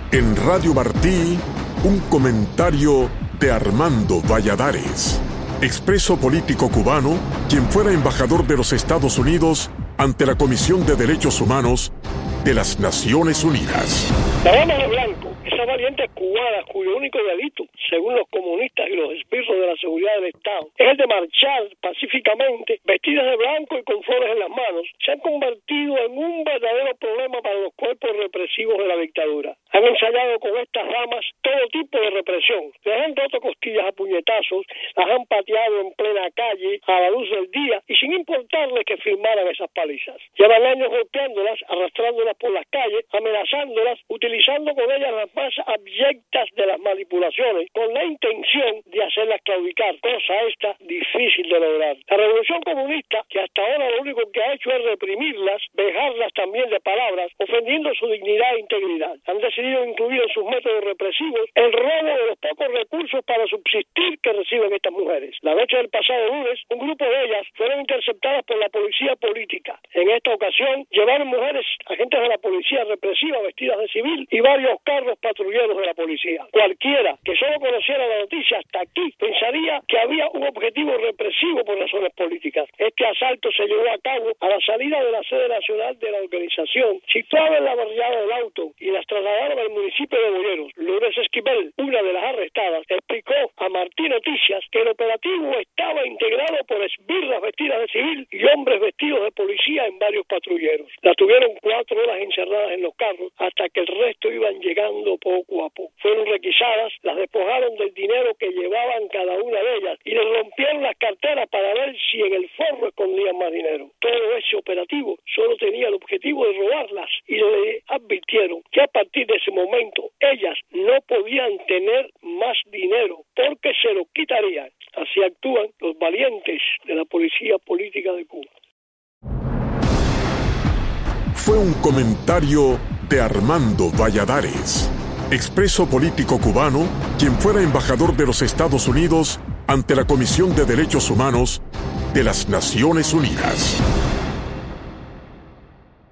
En Radio Martí, un comentario de Armando Valladares, expreso político cubano, quien fuera embajador de los Estados Unidos ante la Comisión de Derechos Humanos de las Naciones Unidas. La dama de blanco, esa valiente cubana cuyo único delito, según los comunistas y los esbirros de la seguridad del Estado, es el de marchar pacíficamente, vestidas de blanco y con flores en las manos, se han convertido en un verdadero problema para los cuerpos represivos de la dictadura. Han ensayado con estas damas todo tipo de represión. Les han roto costillas a puñetazos, las han pateado en plena calle, a la luz del día, y sin importarles que firmaran esas palizas. Llevan años golpeándolas, arrastrándolas por las calles, amenazándolas, utilizando con ellas las más abyectas de las manipulaciones, con la intención de hacerlas claudicar, cosa esta difícil de lograr. La revolución comunista, que hasta ahora lo único que ha hecho es reprimirlas, vejarlas también de palabras, ofendiendo su dignidad e integridad. Han decidido incluir en sus métodos represivos el robo de los pocos recursos para subsistir que reciben estas mujeres. La noche del pasado lunes, un grupo de ellas fueron interceptadas por la policía política. En esta ocasión, llevaron mujeres, agentes de la policía represiva vestidas de civil y varios carros patrulleros de la policía. Cualquiera que solo conociera la noticia hasta aquí pensaría que había un objetivo represivo por razones políticas. Este asalto se llevó a cabo a la salida de la sede nacional de la organización, situada en la barriada del Auto, y las trasladaron al municipio de Boyeros. Lourdes Esquivel, una de las arrestadas, explicó a Martí Noticias que el operativo estaba integrado por esbirras vestidas de civil y hombres vestidos de policía en varios patrulleros. Las tuvieron 4 horas encerradas en los carros hasta que el resto iban llegando poco a poco. Fueron requisadas, las despojaron del dinero que llevaban cada una de ellas y les rompieron las carteras para ver si en el forro escondían más dinero. Todo ese operativo solo tenía el objetivo de robarlas y le advirtieron que a partir de ese momento ellas no podían tener más dinero porque se lo quitarían. Así actúan los valientes de la policía política de Cuba. Fue un comentario de Armando Valladares, expreso político cubano, quien fuera embajador de los Estados Unidos ante la Comisión de Derechos Humanos de las Naciones Unidas.